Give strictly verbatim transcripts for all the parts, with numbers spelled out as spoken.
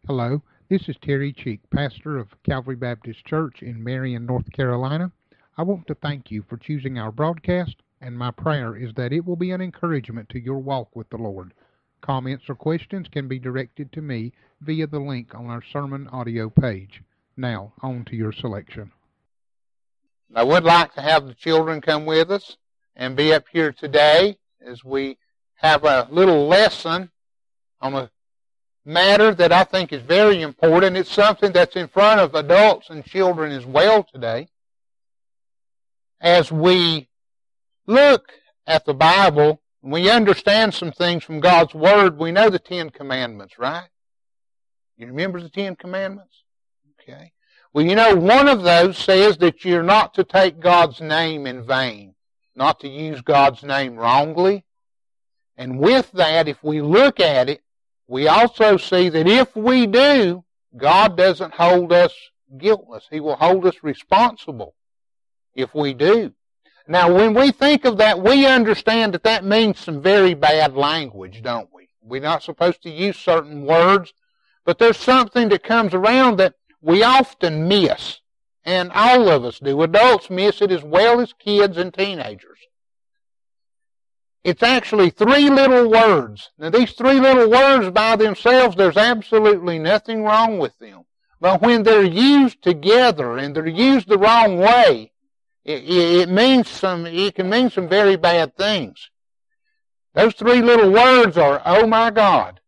Hello, this is Terry Cheek, pastor of Calvary Baptist Church in Marion, North Carolina. I want to thank you for choosing our broadcast, and my prayer is that it will be an encouragement to your walk with the Lord. Comments or questions can be directed to me via the link on our sermon audio page. Now, on to your selection. I would like to have the children come with us and be up here today as we have a little lesson on a matter that I think is very important. It's something that's in front of adults and children as well today. As we look at the Bible, we understand some things from God's Word. We know the Ten Commandments, right? You remember the Ten Commandments? Okay. Well, you know, one of those says that you're not to take God's name in vain, not to use God's name wrongly. And with that, if we look at it, we also see that if we do, God doesn't hold us guiltless. He will hold us responsible if we do. Now, when we think of that, we understand that that means some very bad language, don't we? We're not supposed to use certain words, but there's something that comes around that we often miss, and all of us do. Adults miss it as well as kids and teenagers. It's actually three little words. Now, these three little words by themselves, there's absolutely nothing wrong with them. But when they're used together and they're used the wrong way, it, it means some. It can mean some very bad things. Those three little words are, "Oh my God,"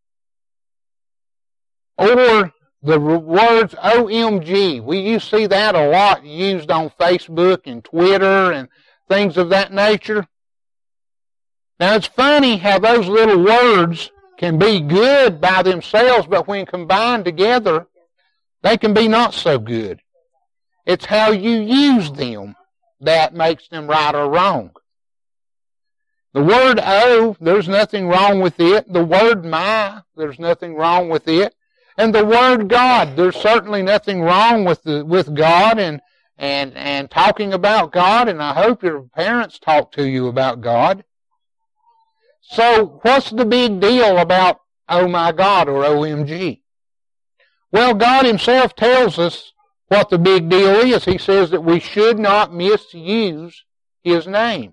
or the words O M G. We used to see that a lot used on Facebook and Twitter and things of that nature. Now, it's funny how those little words can be good by themselves, but when combined together, they can be not so good. It's how you use them that makes them right or wrong. The word "oh," there's nothing wrong with it. The word "my," there's nothing wrong with it. And the word "God," there's certainly nothing wrong with the, with God and, and, and talking about God, and I hope your parents talk to you about God. So, what's the big deal about "oh my God" or O M G? Well, God Himself tells us what the big deal is. He says that we should not misuse His name.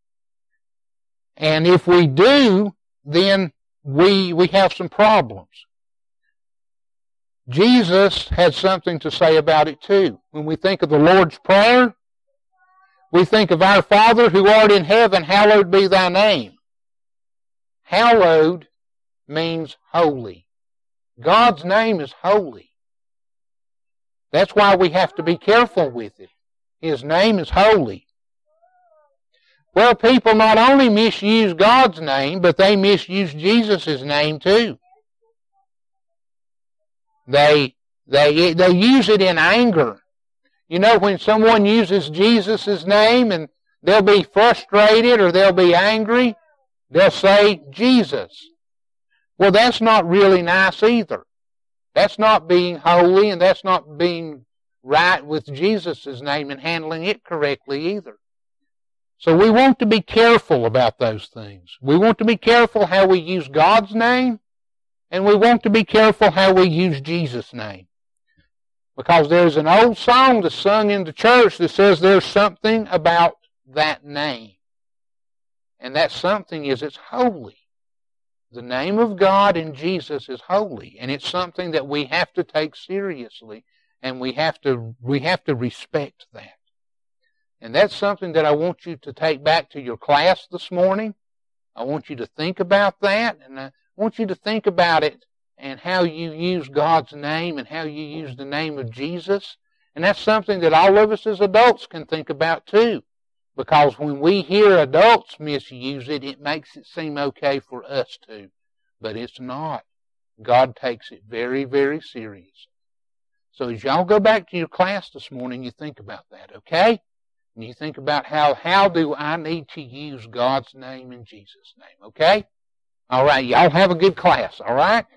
And if we do, then we, we have some problems. Jesus had something to say about it too. When we think of the Lord's Prayer, we think of "Our Father who art in heaven, hallowed be thy name." Hallowed means holy. God's name is holy. That's why we have to be careful with it. His name is holy. Well, people not only misuse God's name, but they misuse Jesus' name too. They, they, they use it in anger. You know, when someone uses Jesus' name and they'll be frustrated or they'll be angry, they'll say Jesus. Well, that's not really nice either. That's not being holy, and that's not being right with Jesus' name and handling it correctly either. So we want to be careful about those things. We want to be careful how we use God's name, and we want to be careful how we use Jesus' name. Because there's an old song that's sung in the church that says there's something about that name. And that something is it's holy. The name of God and Jesus is holy, and it's something that we have to take seriously, and we have to we have to respect that. And that's something that I want you to take back to your class this morning. I want you to think about that, and I want you to think about it and how you use God's name and how you use the name of Jesus. And that's something that all of us as adults can think about too. Because when we hear adults misuse it, it makes it seem okay for us to. But it's not. God takes it very, very seriously. So as y'all go back to your class this morning, you think about that, okay? And you think about how, how do I need to use God's name in Jesus' name, okay? All right, y'all have a good class, all right?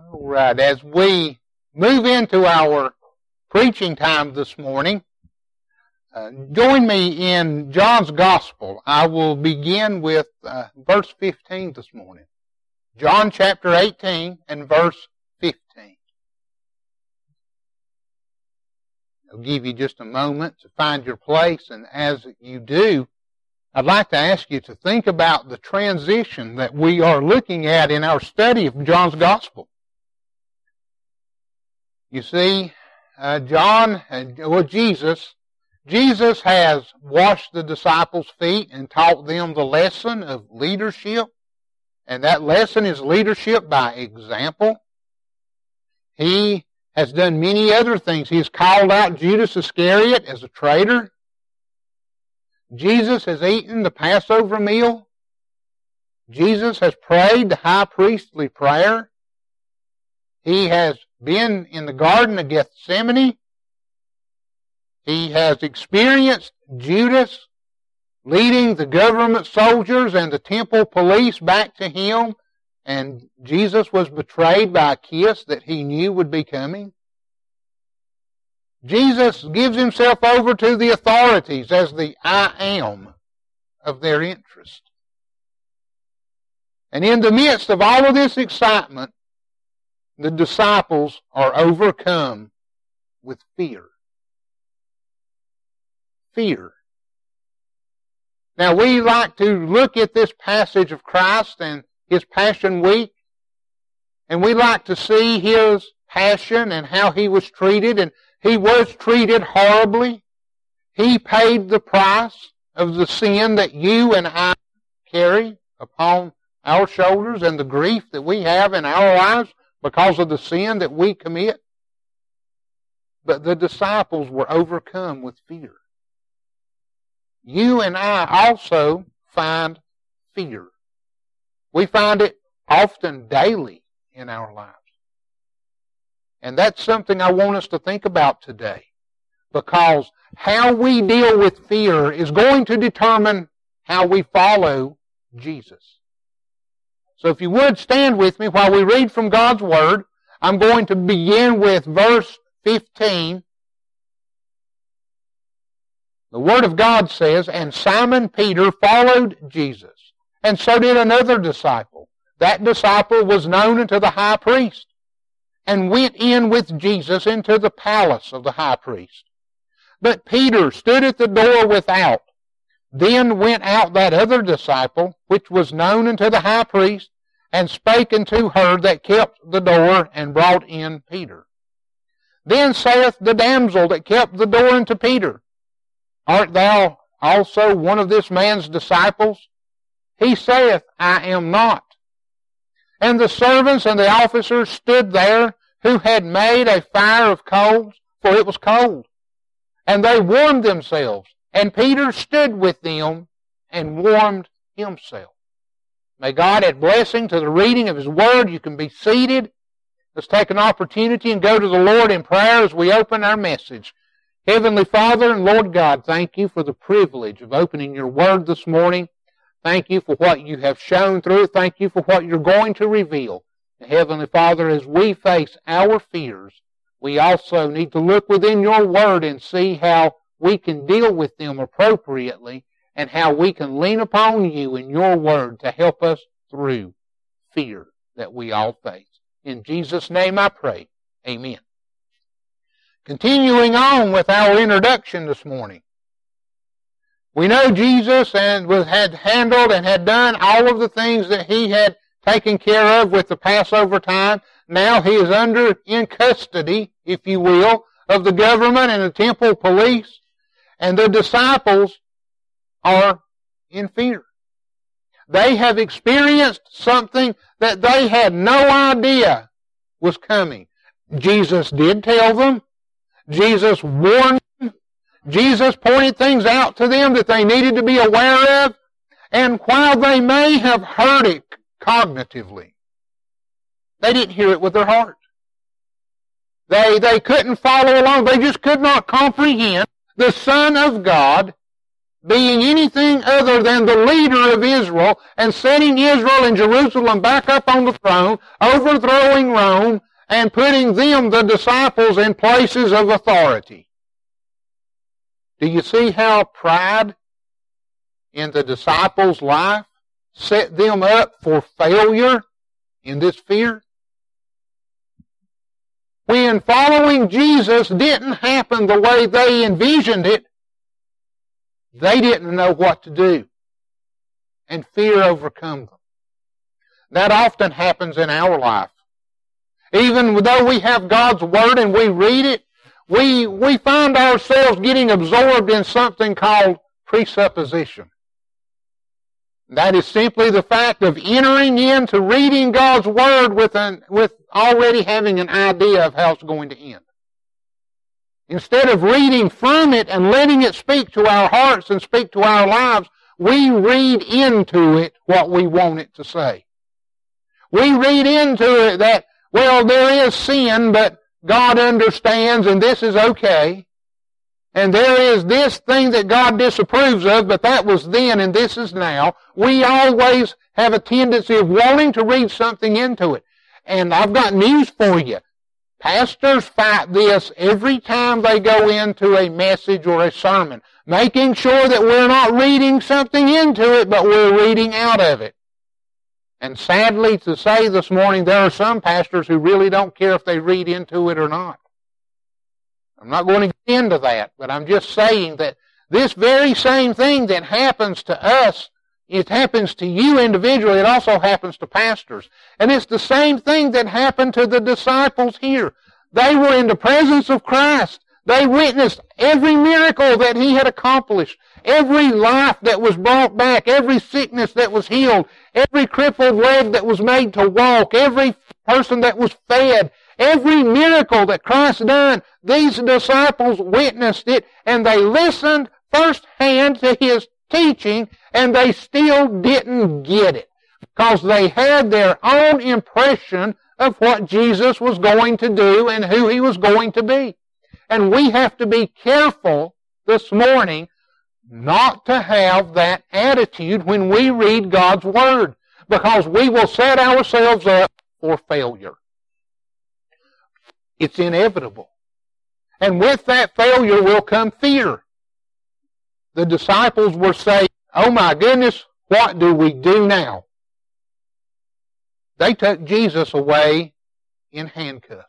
All right, as we move into our preaching time this morning, uh, join me in John's Gospel. I will begin with uh, verse fifteen this morning. John chapter eighteen and verse fifteen. I'll give you just a moment to find your place, and as you do, I'd like to ask you to think about the transition that we are looking at in our study of John's Gospel. You see, uh, John, uh, well, Jesus, Jesus has washed the disciples' feet and taught them the lesson of leadership, and that lesson is leadership by example. He has done many other things. He has called out Judas Iscariot as a traitor. Jesus has eaten the Passover meal. Jesus has prayed the high priestly prayer. He has been in the Garden of Gethsemane. He has experienced Judas leading the government soldiers and the temple police back to him, and Jesus was betrayed by a kiss that he knew would be coming. Jesus gives himself over to the authorities as the I am of their interest. And in the midst of all of this excitement, the disciples are overcome with fear. Fear. Now, we like to look at this passage of Christ and His Passion Week, and we like to see His passion and how He was treated, and He was treated horribly. He paid the price of the sin that you and I carry upon our shoulders and the grief that we have in our lives because of the sin that we commit. But the disciples were overcome with fear. You and I also find fear. We find it often daily in our lives. And that's something I want us to think about today, because how we deal with fear is going to determine how we follow Jesus. So if you would stand with me while we read from God's Word. I'm going to begin with verse fifteen. The Word of God says, "And Simon Peter followed Jesus, and so did another disciple. That disciple was known unto the high priest, and went in with Jesus into the palace of the high priest. But Peter stood at the door without. Then went out that other disciple, which was known unto the high priest, and spake unto her that kept the door, and brought in Peter. Then saith the damsel that kept the door unto Peter, Art thou also one of this man's disciples? He saith, I am not. And the servants and the officers stood there, who had made a fire of coals, for it was cold. And they warmed themselves. And Peter stood with them and warmed himself." May God add blessing to the reading of His Word. You can be seated. Let's take an opportunity and go to the Lord in prayer as we open our message. Heavenly Father and Lord God, thank You for the privilege of opening Your Word this morning. Thank You for what You have shown through it. Thank You for what You're going to reveal. Heavenly Father, as we face our fears, we also need to look within Your Word and see how we can deal with them appropriately, and how we can lean upon You in Your Word to help us through fear that we all face. In Jesus' name I pray. Amen. Continuing on with our introduction this morning. We know Jesus and was, had handled and had done all of the things that He had taken care of with the Passover time. Now He is under, in custody, if you will, of the government and the temple police. And the disciples are in fear. They have experienced something that they had no idea was coming. Jesus did tell them. Jesus warned them. Jesus pointed things out to them that they needed to be aware of. And while they may have heard it cognitively, they didn't hear it with their heart. They, they couldn't follow along. They just could not comprehend the Son of God being anything other than the leader of Israel and setting Israel and Jerusalem back up on the throne, overthrowing Rome, and putting them, the disciples, in places of authority. Do you see how pride in the disciples' life set them up for failure in this fear? When following Jesus didn't happen the way they envisioned it, they didn't know what to do, and fear overcome them. That often happens in our life. Even though we have God's Word and we read it, we, we find ourselves getting absorbed in something called presupposition. That is simply the fact of entering into reading God's Word with, an, with already having an idea of how it's going to end. Instead of reading from it and letting it speak to our hearts and speak to our lives, we read into it what we want it to say. We read into it that, well, there is sin, but God understands and this is okay. And there is this thing that God disapproves of, but that was then and this is now. We always have a tendency of wanting to read something into it. And I've got news for you. Pastors fight this every time they go into a message or a sermon, making sure that we're not reading something into it, but we're reading out of it. And sadly to say this morning, there are some pastors who really don't care if they read into it or not. I'm not going to get into that, but I'm just saying that this very same thing that happens to us, it happens to you individually, it also happens to pastors. And it's the same thing that happened to the disciples here. They were in the presence of Christ. They witnessed every miracle that He had accomplished, every life that was brought back, every sickness that was healed, every crippled leg that was made to walk, every person that was fed, every miracle that Christ done. These disciples witnessed it, and they listened firsthand to His teaching, and they still didn't get it because they had their own impression of what Jesus was going to do and who He was going to be. And we have to be careful this morning not to have that attitude when we read God's Word, because we will set ourselves up for failure. It's inevitable. And with that failure will come fear. The disciples were saying, oh my goodness, what do we do now? They took Jesus away in handcuffs.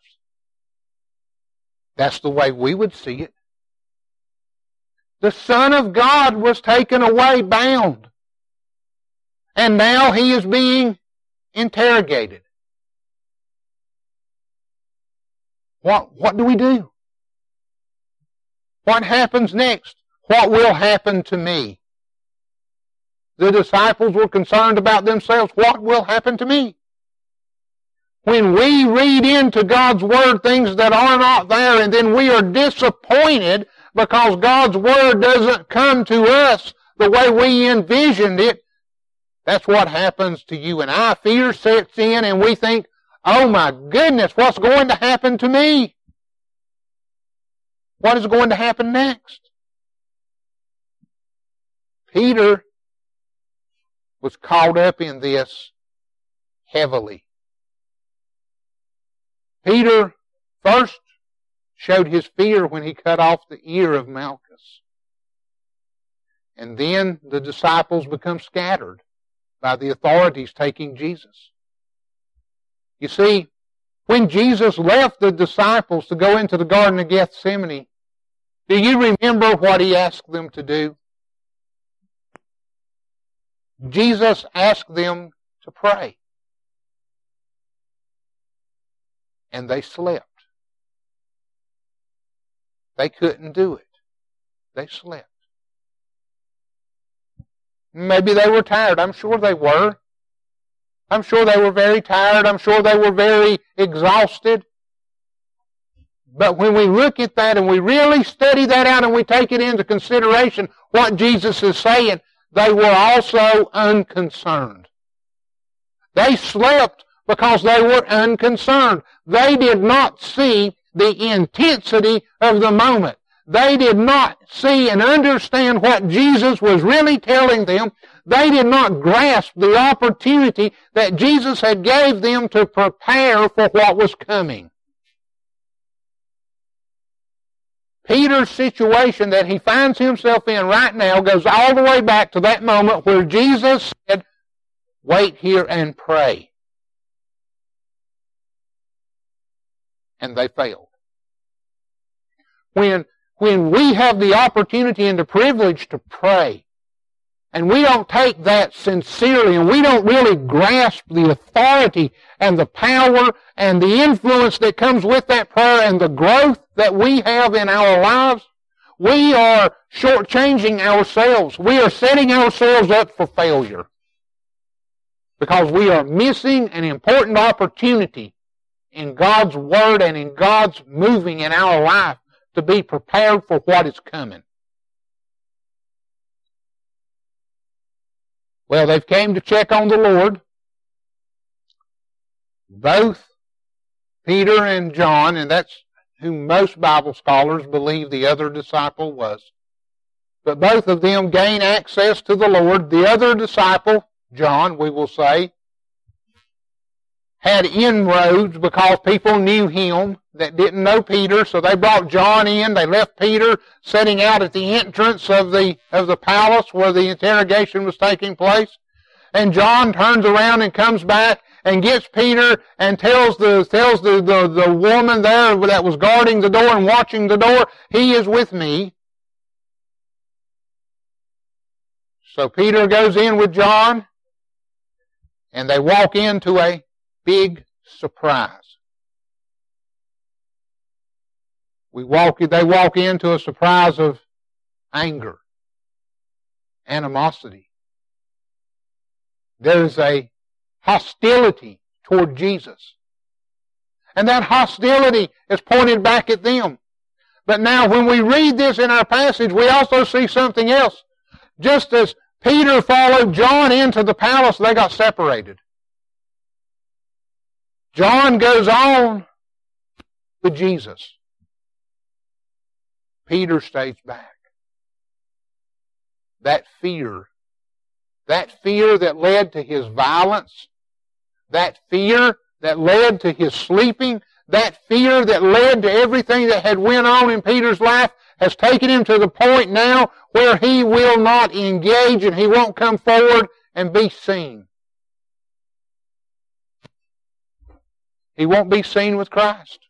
That's the way we would see it. The Son of God was taken away bound. And now He is being interrogated. What, what do we do? What happens next? What will happen to me? The disciples were concerned about themselves. What will happen to me? When we read into God's Word things that are not there, and then we are disappointed because God's Word doesn't come to us the way we envisioned it, that's what happens to you and I. Fear sets in and we think, oh my goodness, what's going to happen to me? What is going to happen next? Peter was caught up in this heavily. Peter first showed his fear when he cut off the ear of Malchus. And then the disciples become scattered by the authorities taking Jesus. You see, when Jesus left the disciples to go into the Garden of Gethsemane, do you remember what He asked them to do? Jesus asked them to pray. And they slept. They couldn't do it. They slept. Maybe they were tired. I'm sure they were. I'm sure they were very tired. I'm sure they were very exhausted. But when we look at that and we really study that out and we take it into consideration, what Jesus is saying, they were also unconcerned. They slept because they were unconcerned. They did not see the intensity of the moment. they did not see and understand what Jesus was really telling them. They did not grasp the opportunity that Jesus had gave them to prepare for what was coming. Peter's situation that he finds himself in right now goes all the way back to that moment where Jesus said, "Wait here and pray." And they failed. When, when we have the opportunity and the privilege to pray, and we don't take that sincerely, and we don't really grasp the authority and the power and the influence that comes with that prayer and the growth that we have in our lives, we are shortchanging ourselves. We are setting ourselves up for failure because we are missing an important opportunity in God's Word and in God's moving in our life to be prepared for what is coming. Well, they've came to check on the Lord. Both Peter and John, and that's who most Bible scholars believe the other disciple was. But both of them gain access to the Lord. The other disciple, John, we will say, had inroads because people knew him that didn't know Peter, so they brought John in. They left Peter sitting out at the entrance of the of the palace where the interrogation was taking place. And John turns around and comes back and gets Peter and tells the tells the, the, the woman there that was guarding the door and watching the door, "He is with me." So Peter goes in with John, and they walk into a big surprise. We walk, they walk into a surprise of anger, animosity. There's a hostility toward Jesus. And that hostility is pointed back at them. But now when we read this in our passage, we also see something else. Just as Peter followed John into the palace, they got separated. John goes on with Jesus. Peter stays back. That fear, that fear that led to his violence, that fear that led to his sleeping, that fear that led to everything that had went on in Peter's life has taken him to the point now where he will not engage and he won't come forward and be seen. He won't be seen with Christ.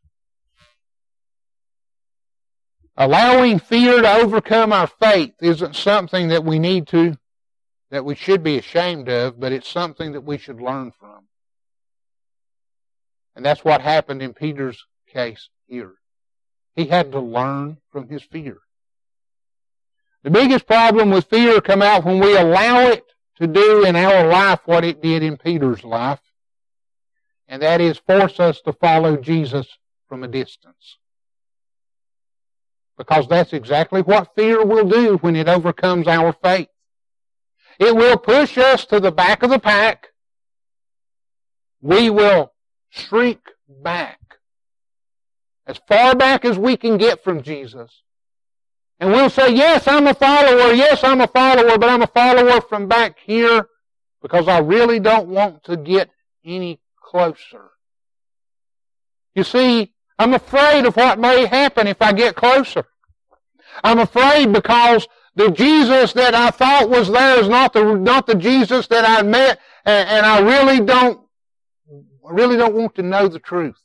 Allowing fear to overcome our faith isn't something that we need to, that we should be ashamed of, but it's something that we should learn from. And that's what happened in Peter's case here. He had to learn from his fear. The biggest problem with fear come out when we allow it to do in our life what it did in Peter's life. And that is force us to follow Jesus from a distance. Because that's exactly what fear will do when it overcomes our faith. It will push us to the back of the pack. We will shrink back as far back as we can get from Jesus. And we'll say, yes, I'm a follower, yes, I'm a follower, but I'm a follower from back here because I really don't want to get any closer. You see, I'm afraid of what may happen if I get closer. I'm afraid because the Jesus that I thought was there is not the not the Jesus that I met, and, and I really don't I really don't want to know the truth.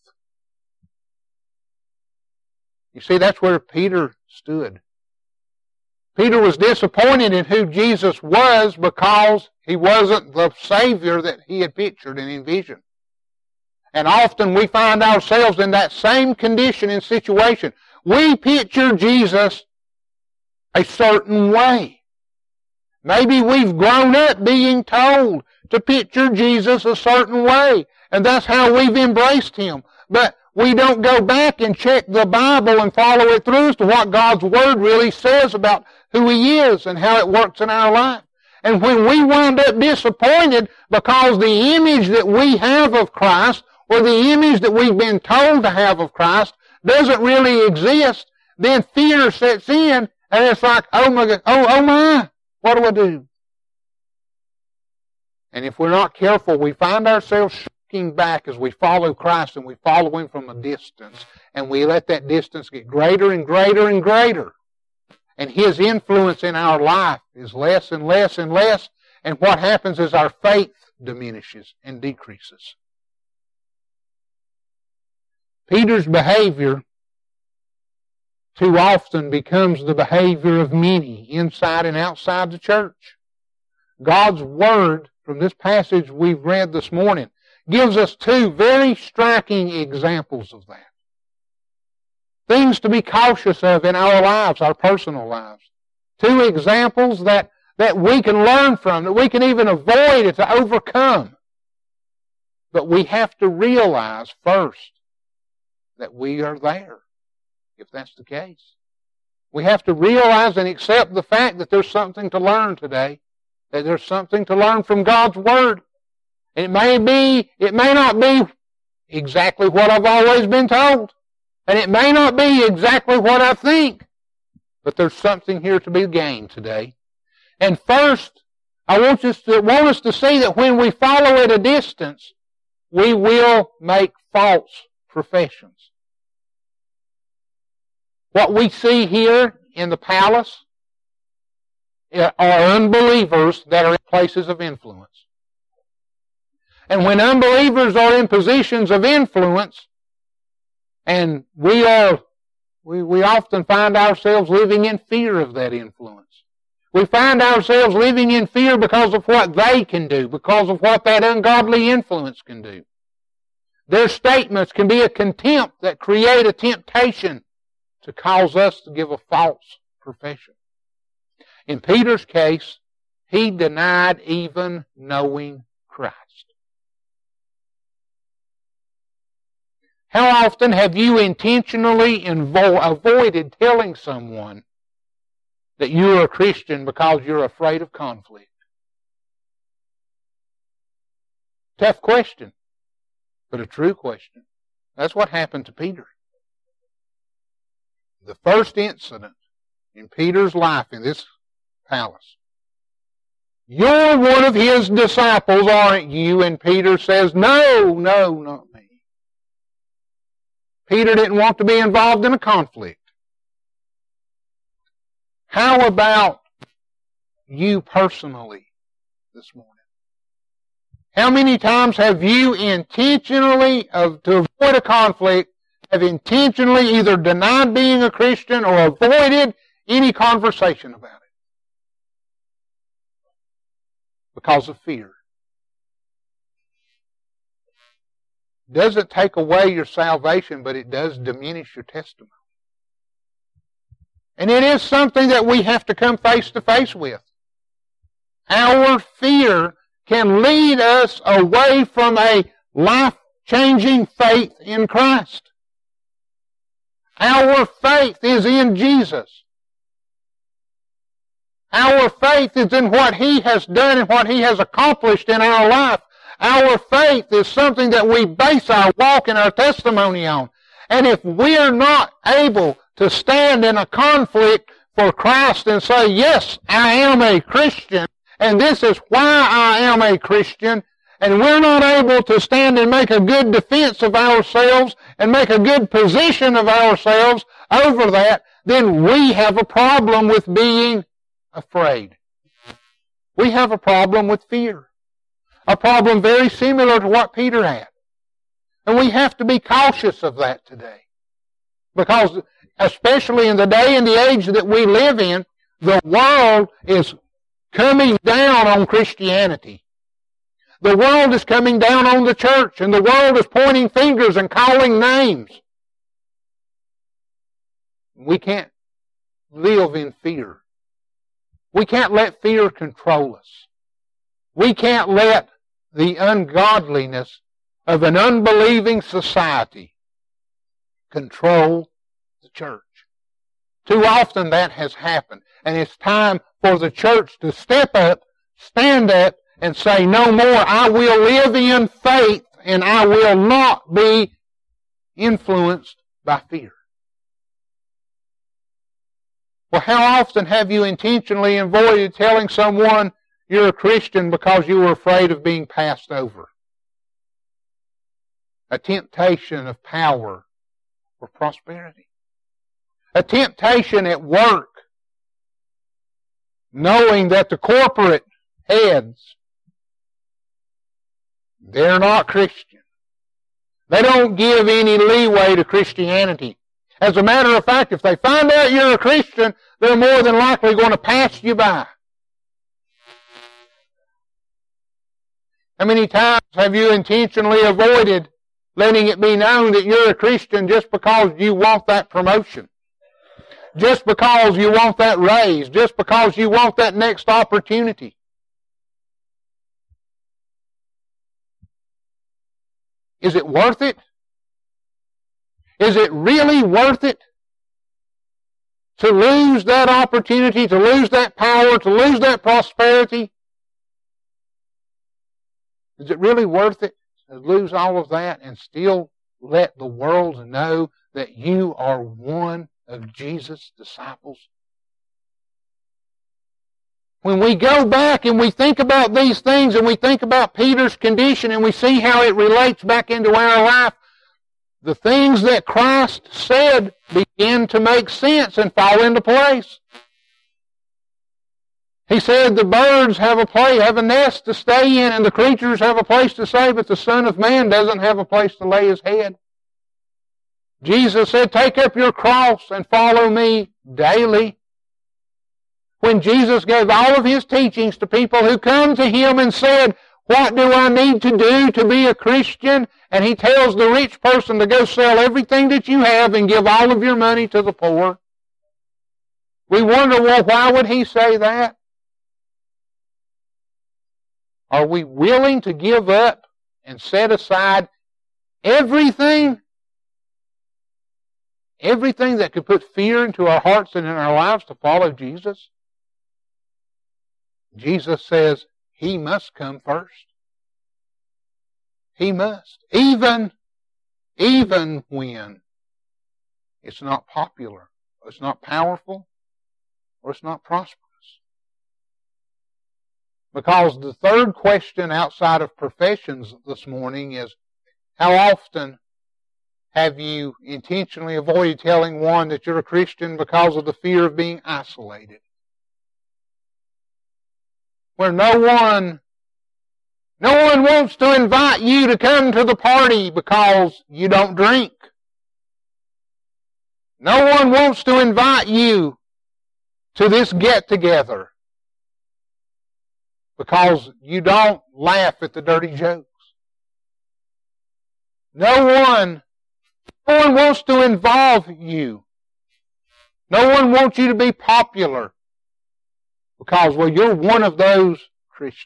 You see, that's where Peter stood. Peter was disappointed in who Jesus was because he wasn't the Savior that he had pictured and envisioned. And often we find ourselves in that same condition and situation. We picture Jesus a certain way. Maybe we've grown up being told to picture Jesus a certain way, and that's how we've embraced Him. But we don't go back and check the Bible and follow it through as to what God's Word really says about who He is and how it works in our life. And when we wind up disappointed because the image that we have of Christ or the image that we've been told to have of Christ doesn't really exist, then fear sets in, and it's like, oh my God, oh, oh my, what do I do? And if we're not careful, we find ourselves shrinking back as we follow Christ, and we follow Him from a distance, and we let that distance get greater and greater and greater. And His influence in our life is less and less and less, and what happens is our faith diminishes and decreases. Peter's behavior too often becomes the behavior of many inside and outside the church. God's Word, from this passage we've read this morning, gives us two very striking examples of that. Things to be cautious of in our lives, our personal lives. Two examples that, that we can learn from, that we can even avoid and to overcome. But we have to realize first that we are there, if that's the case. We have to realize and accept the fact that there's something to learn today, that there's something to learn from God's Word. It may be, it may not be exactly what I've always been told, and it may not be exactly what I think, but there's something here to be gained today. And first, I want us to, want us to see that when we follow at a distance, we will make false professions. What we see here in the palace are unbelievers that are in places of influence. And when unbelievers are in positions of influence, and we are, we, we often find ourselves living in fear of that influence. We find ourselves living in fear because of what they can do, because of what that ungodly influence can do. Their statements can be a contempt that create a temptation to cause us to give a false profession. In Peter's case, he denied even knowing Christ. How often have you intentionally invo- avoided telling someone that you're a Christian because you're afraid of conflict? Tough question, but a true question. That's what happened to Peter. The first incident in Peter's life in this palace. You're one of his disciples, aren't you? And Peter says, no, no, not me. Peter didn't want to be involved in a conflict. How about you personally this morning? How many times have you intentionally, of, to avoid a conflict, have intentionally either denied being a Christian or avoided any conversation about it? Because of fear. It doesn't take away your salvation, but it does diminish your testimony. And it is something that we have to come face to face with. Our fear can lead us away from a life-changing faith in Christ. Our faith is in Jesus. Our faith is in what He has done and what He has accomplished in our life. Our faith is something that we base our walk and our testimony on. And if we are not able to stand in a conflict for Christ and say, yes, I am a Christian, and this is why I am a Christian, and we're not able to stand and make a good defense of ourselves and make a good position of ourselves over that, then we have a problem with being afraid. We have a problem with fear. A problem very similar to what Peter had. And we have to be cautious of that today. Because especially in the day and the age that we live in, the world is coming down on Christianity. The world is coming down on the church, and the world is pointing fingers and calling names. We can't live in fear. We can't let fear control us. We can't let the ungodliness of an unbelieving society control the church. Too often that has happened, and it's time for the church to step up, stand up, and say, no more, I will live in faith, and I will not be influenced by fear. Well, how often have you intentionally avoided telling someone you're a Christian because you were afraid of being passed over? A temptation of power or prosperity. A temptation at work, knowing that the corporate heads, they're not Christian. They don't give any leeway to Christianity. As a matter of fact, if they find out you're a Christian, they're more than likely going to pass you by. How many times have you intentionally avoided letting it be known that you're a Christian just because you want that promotion? Just because you want that raise? Just because you want that next opportunity? Is it worth it? Is it really worth it to lose that opportunity, to lose that power, to lose that prosperity? Is it really worth it to lose all of that and still let the world know that you are one of Jesus' disciples? When we go back and we think about these things and we think about Peter's condition and we see how it relates back into our life, the things that Christ said begin to make sense and fall into place. He said the birds have a place, have a nest to stay in, and the creatures have a place to stay, but the Son of Man doesn't have a place to lay his head. Jesus said, take up your cross and follow me daily. When Jesus gave all of his teachings to people who come to him and said, what do I need to do to be a Christian? And he tells the rich person to go sell everything that you have and give all of your money to the poor. We wonder, well, why would he say that? Are we willing to give up and set aside everything? Everything that could put fear into our hearts and in our lives to follow Jesus? Jesus says he must come first. He must. Even, even when it's not popular, or it's not powerful, or it's not prosperous. Because the third question outside of professions this morning is, how often have you intentionally avoided telling one that you're a Christian because of the fear of being isolated? Where no one, no one wants to invite you to come to the party because you don't drink. No one wants to invite you to this get-together because you don't laugh at the dirty jokes. No one, no one wants to involve you. No one wants you to be popular because, well, you're one of those Christians.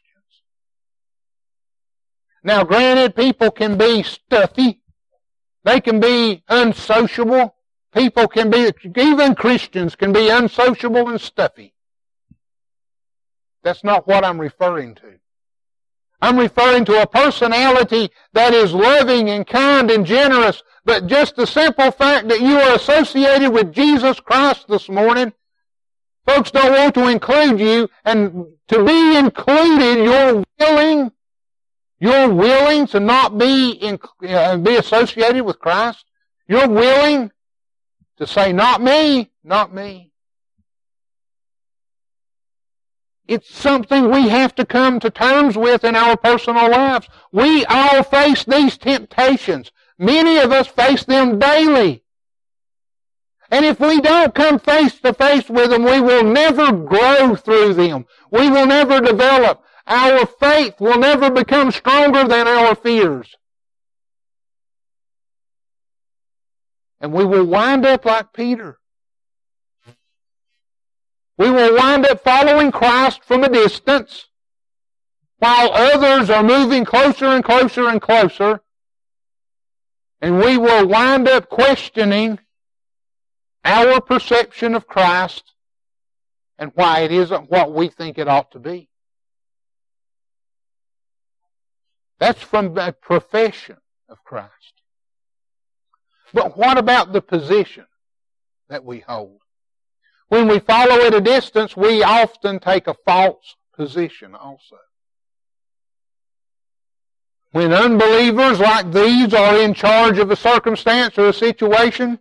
Now, granted, people can be stuffy. They can be unsociable. People can be, even Christians can be unsociable and stuffy. That's not what I'm referring to. I'm referring to a personality that is loving and kind and generous, but just the simple fact that you are associated with Jesus Christ this morning, folks don't want to include you, and to be included, you're willing, you're willing to not be, in, uh, be associated with Christ. You're willing to say, not me, not me. It's something we have to come to terms with in our personal lives. We all face these temptations. Many of us face them daily. And if we don't come face to face with them, we will never grow through them. We will never develop. Our faith will never become stronger than our fears. And we will wind up like Peter. We will wind up following Christ from a distance while others are moving closer and closer and closer. And we will wind up questioning our perception of Christ and why it isn't what we think it ought to be. That's from the profession of Christ. But what about the position that we hold? when we follow at a distance, we often take a false position also. When unbelievers like these are in charge of a circumstance or a situation,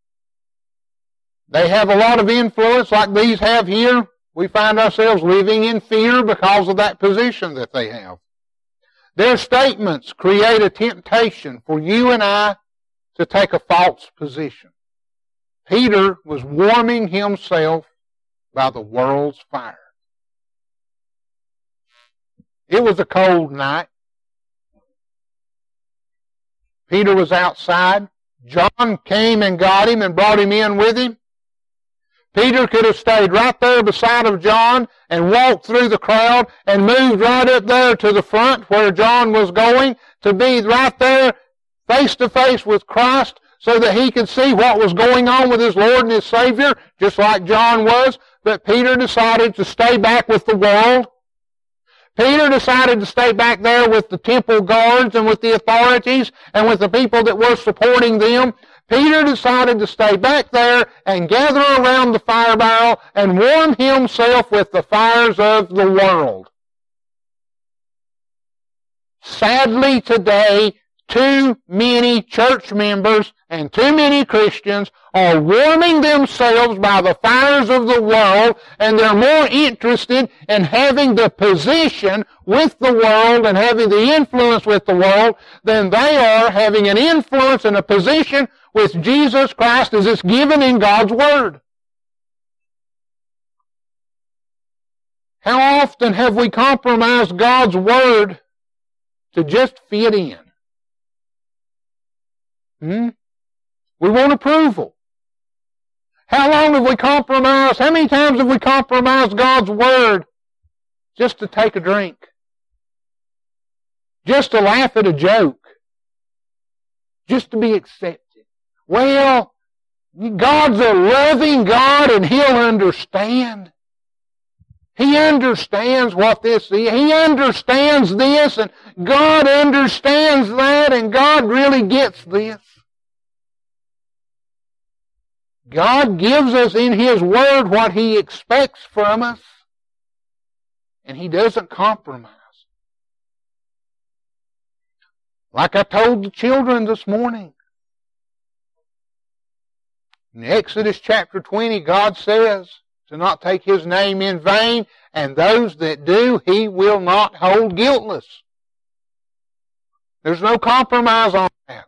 they have a lot of influence like these have here. We find ourselves living in fear because of that position that they have. Their statements create a temptation for you and I to take a false position. Peter was warming himself by the world's fire. It was a cold night. Peter was outside. John came and got him and brought him in with him. Peter could have stayed right there beside of John and walked through the crowd and moved right up there to the front where John was going to be right there face to face with Christ so that he could see what was going on with his Lord and his Savior, just like John was. But Peter decided to stay back with the world. Peter decided to stay back there with the temple guards and with the authorities and with the people that were supporting them. Peter decided to stay back there and gather around the fire barrel and warm himself with the fires of the world. Sadly today, too many church members and too many Christians are warming themselves by the fires of the world, and they're more interested in having the position with the world and having the influence with the world than they are having an influence and a position with Jesus Christ as it's given in God's Word. How often have we compromised God's Word to just fit in? Hmm? We want approval. How long have we compromised? How many times have we compromised God's Word just to take a drink? Just to laugh at a joke? Just to be accepted? Well, God's a loving God and He'll understand. He understands what this is. He understands this, and God understands that, and God really gets this. God gives us in His Word what He expects from us, and He doesn't compromise. Like I told the children this morning, in Exodus chapter twenty, God says to not take His name in vain, and those that do, He will not hold guiltless. There's no compromise on that.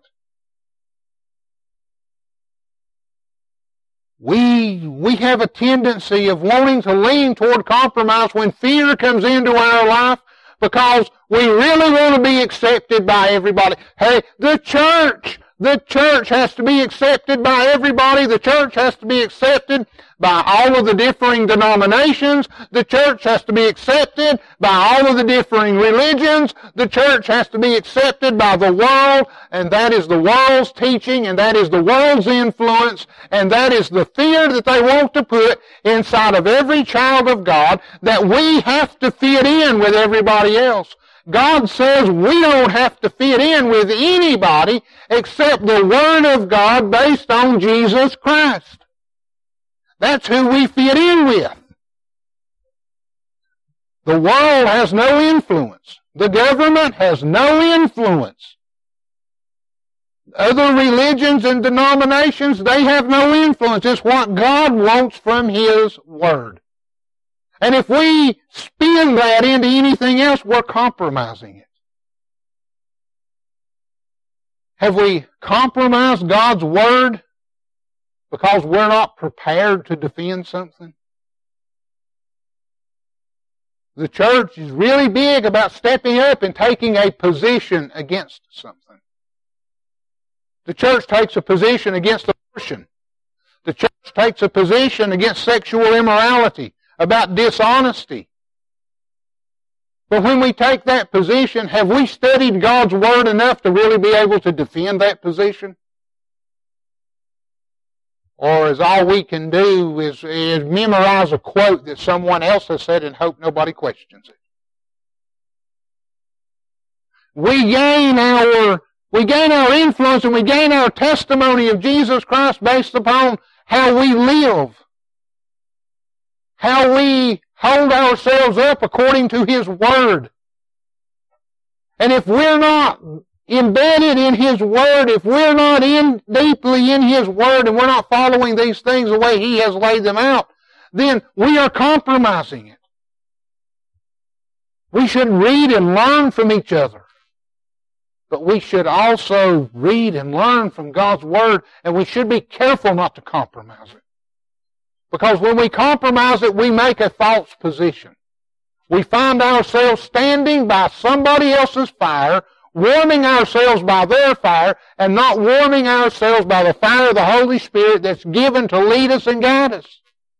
We, we have a tendency of wanting to lean toward compromise when fear comes into our life because we really want to be accepted by everybody. Hey, the church, the church has to be accepted by everybody. The church has to be accepted by all of the differing denominations. The church has to be accepted by all of the differing religions. The church has to be accepted by the world, and that is the world's teaching, and that is the world's influence, and that is the fear that they want to put inside of every child of God, that we have to fit in with everybody else. God says we don't have to fit in with anybody except the Word of God based on Jesus Christ. That's who we fit in with. The world has no influence. The government has no influence. Other religions and denominations, they have no influence. It's what God wants from His Word. And if we spin that into anything else, we're compromising it. Have we compromised God's Word because we're not prepared to defend something? The church is really big about stepping up and taking a position against something. The church takes a position against abortion. The church takes a position against sexual immorality, about dishonesty. But when we take that position, have we studied God's Word enough to really be able to defend that position? Or is all we can do is, is memorize a quote that someone else has said and hope nobody questions it? We gain our, we gain our influence and we gain our testimony of Jesus Christ based upon how we live. how we hold ourselves up according to His Word. And if we're not embedded in His Word, if we're not in deeply in His Word and we're not following these things the way He has laid them out, then we are compromising it. We should read and learn from each other. But we should also read and learn from God's Word, and we should be careful not to compromise it. Because when we compromise it, we make a false position. We find ourselves standing by somebody else's fire, warming ourselves by their fire, and not warming ourselves by the fire of the Holy Spirit that's given to lead us and guide us.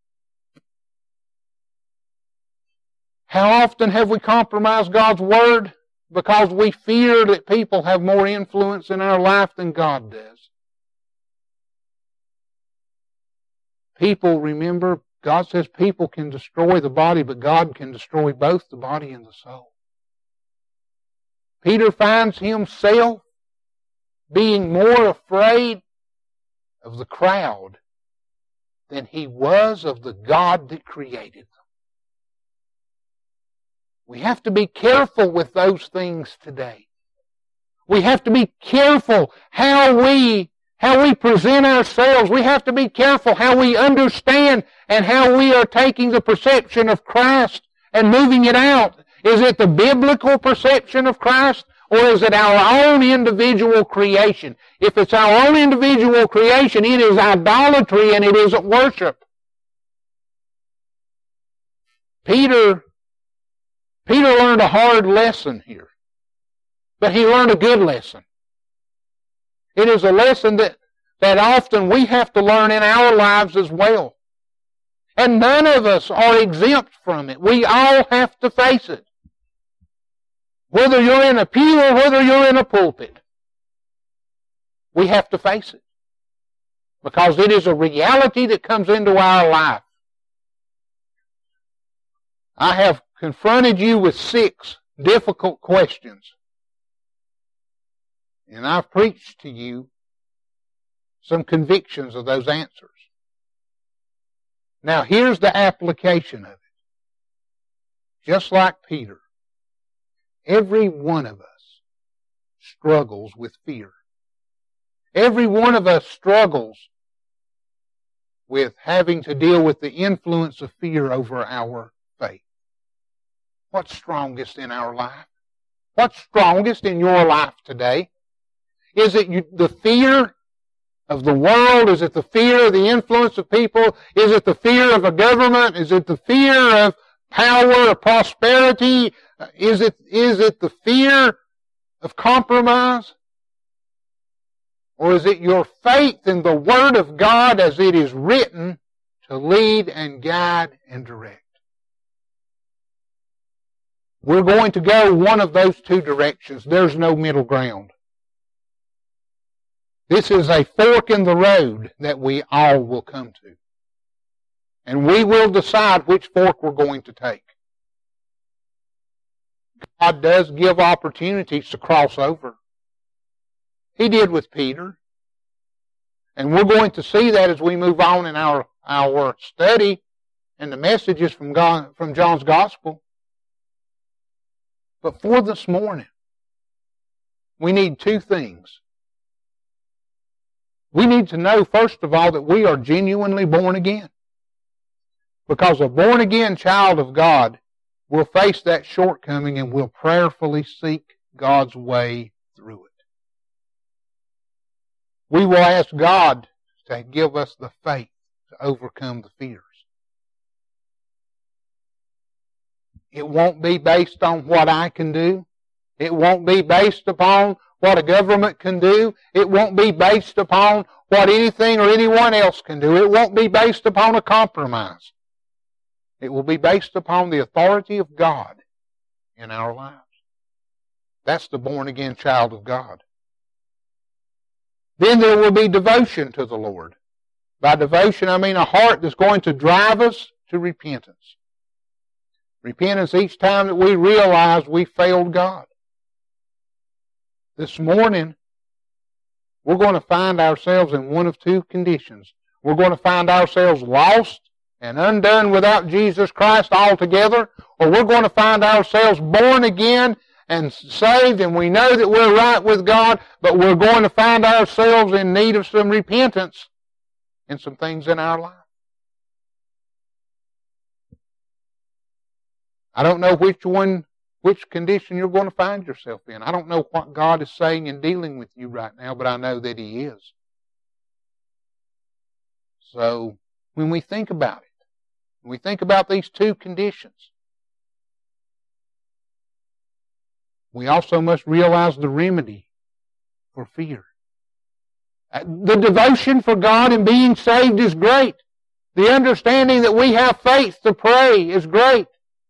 How often have we compromised God's Word? Because we fear that people have more influence in our life than God does. People, remember, God says people can destroy the body, but God can destroy both the body and the soul. Peter finds himself being more afraid of the crowd than he was of the God that created them. We have to be careful with those things today. We have to be careful how we how we present ourselves. We have to be careful how we understand and how we are taking the perception of Christ and moving it out. Is it the biblical perception of Christ, or is it our own individual creation? If it's our own individual creation, it is idolatry and it isn't worship. Peter Peter learned a hard lesson here, but he learned a good lesson. It is a lesson that, that often we have to learn in our lives as well. And none of us are exempt from it. We all have to face it. Whether you're in a pew or whether you're in a pulpit, we have to face it. Because it is a reality that comes into our life. I have confronted you with six difficult questions. And I've preached to you some convictions of those answers. Now here's the application of it. Just like Peter, every one of us struggles with fear. Every one of us struggles with having to deal with the influence of fear over our faith. What's strongest in our life? What's strongest in your life today? Is it you, the fear of the world? Is it the fear of the influence of people? Is it the fear of a government? Is it the fear of power or prosperity? Is it, is it the fear of compromise? Or is it your faith in the Word of God as it is written to lead and guide and direct? We're going to go one of those two directions. There's no middle ground. This is a fork in the road that we all will come to. And we will decide which fork we're going to take. God does give opportunities to cross over. He did with Peter. And we're going to see that as we move on in our, our study and the messages from God, from John's Gospel. But for this morning, we need two things. We need to know, first of all, that we are genuinely born again. Because a born-again child of God will face that shortcoming and will prayerfully seek God's way through it. We will ask God to give us the faith to overcome the fears. It won't be based on what I can do. It won't be based upon what a government can do. It won't be based upon what anything or anyone else can do. It won't be based upon a compromise. It will be based upon the authority of God in our lives. That's the born-again child of God. Then there will be devotion to the Lord. By devotion, I mean a heart that's going to drive us to repentance. Repentance each time that we realize we failed God. This morning, we're going to find ourselves in one of two conditions. We're going to find ourselves lost and undone without Jesus Christ altogether, or we're going to find ourselves born again and saved, and we know that we're right with God, but we're going to find ourselves in need of some repentance in some things in our life. I don't know which one, which condition you're going to find yourself in. I don't know what God is saying and dealing with you right now, but I know that He is. So, when we think about it, when we think about these two conditions, we also must realize the remedy for fear. The devotion for God and being saved is great. The understanding that we have faith to pray is great.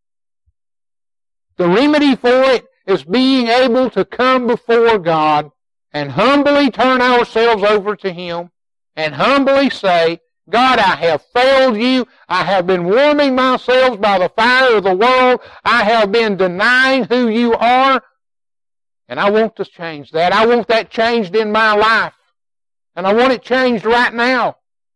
The remedy for it is being able to come before God and humbly turn ourselves over to Him and humbly say, God, I have failed you. I have been warming myself by the fire of the world. I have been denying who you are. And I want to change that. I want that changed in my life. And I want it changed right now.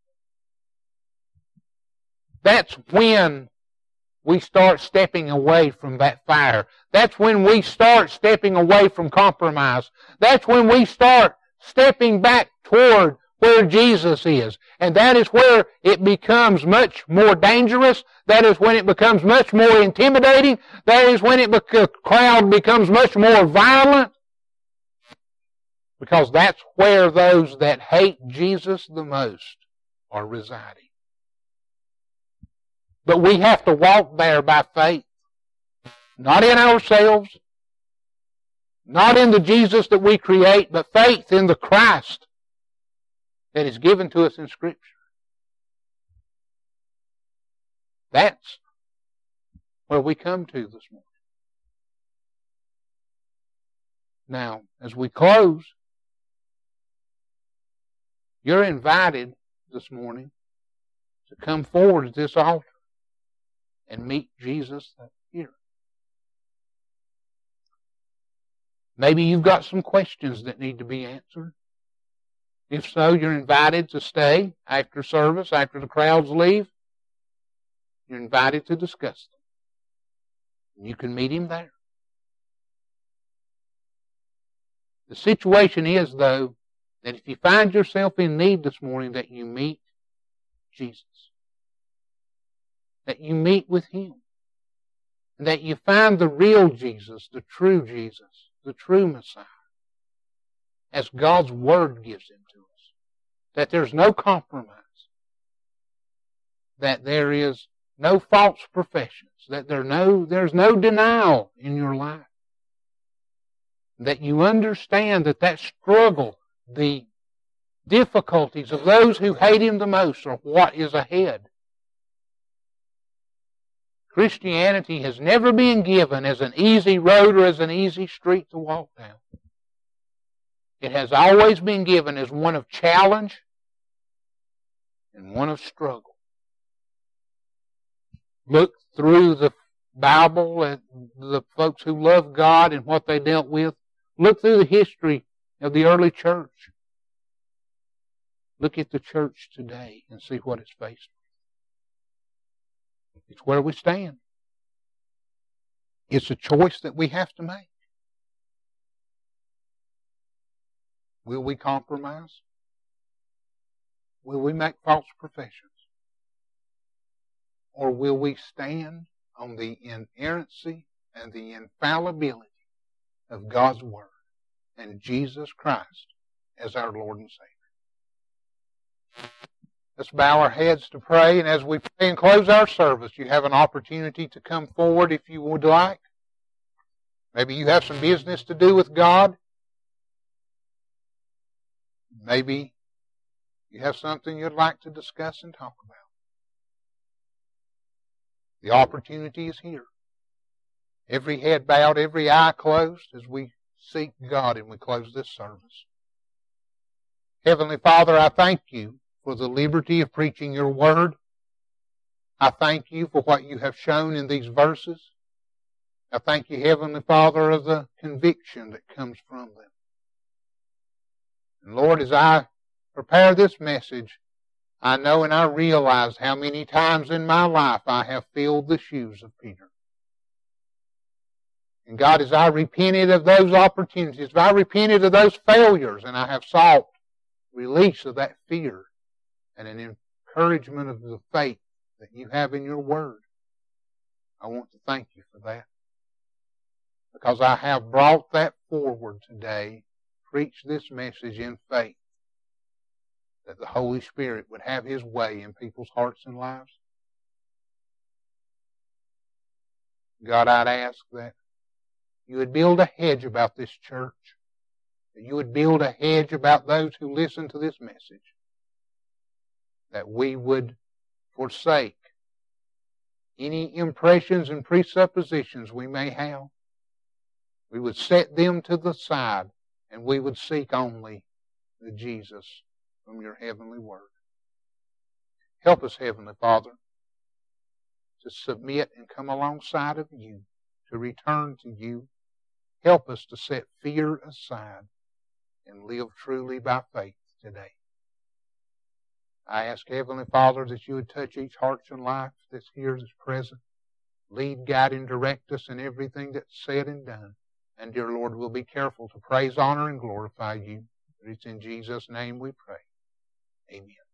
That's when we start stepping away from that fire. That's when we start stepping away from compromise. That's when we start stepping back toward where Jesus is. And that is where it becomes much more dangerous. That is when it becomes much more intimidating. That is when it bec- the crowd becomes much more violent. Because that's where those that hate Jesus the most are residing. But we have to walk there by faith. Not in ourselves. Not in the Jesus that we create, but faith in the Christ that is given to us in Scripture. That's where we come to this morning. Now, as we close, you're invited this morning to come forward to this altar and meet Jesus here. Maybe you've got some questions that need to be answered. If so, you're invited to stay after service, after the crowds leave. You're invited to discuss them. You can meet Him there. The situation is, though, that if you find yourself in need this morning, that you meet Jesus. That you meet with Him. And that you find the real Jesus, the true Jesus, the true Messiah, as God's Word gives Him to us. That there's no compromise. That there is no false professions. That there no, there's no denial in your life. That you understand that that struggle, the difficulties of those who hate Him the most are what is ahead. Christianity has never been given as an easy road or as an easy street to walk down. It has always been given as one of challenge and one of struggle. Look through the Bible and the folks who love God and what they dealt with. Look through the history of the early church. Look at the church today and see what it's faced with. It's where we stand. It's a choice that we have to make. Will we compromise? Will we make false professions? Or will we stand on the inerrancy and the infallibility of God's Word and Jesus Christ as our Lord and Savior? Let's bow our heads to pray, and as we pray and close our service, you have an opportunity to come forward if you would like. Maybe you have some business to do with God. Maybe you have something you'd like to discuss and talk about. The opportunity is here. Every head bowed, every eye closed as we seek God and we close this service. Heavenly Father, I thank you for the liberty of preaching your word. I thank you for what you have shown in these verses. I thank you, Heavenly Father, of the conviction that comes from them. And Lord, as I prepare this message, I know and I realize how many times in my life I have filled the shoes of Peter. And God, as I repented of those opportunities, as I repented of those failures, and I have sought release of that fear and an encouragement of the faith that you have in your word, I want to thank you for that. Because I have brought that forward today, preached this message in faith, that the Holy Spirit would have His way in people's hearts and lives. God, I'd ask that you would build a hedge about this church, that you would build a hedge about those who listen to this message, that we would forsake any impressions and presuppositions we may have. We would set them to the side, and we would seek only the Jesus from your heavenly word. Help us, Heavenly Father, to submit and come alongside of you, to return to you. Help us to set fear aside and live truly by faith today. I ask, Heavenly Father, that you would touch each heart and life that's here, that's present. Lead, guide, and direct us in everything that's said and done. And, dear Lord, we'll be careful to praise, honor, and glorify you. It's in Jesus' name we pray. Amen.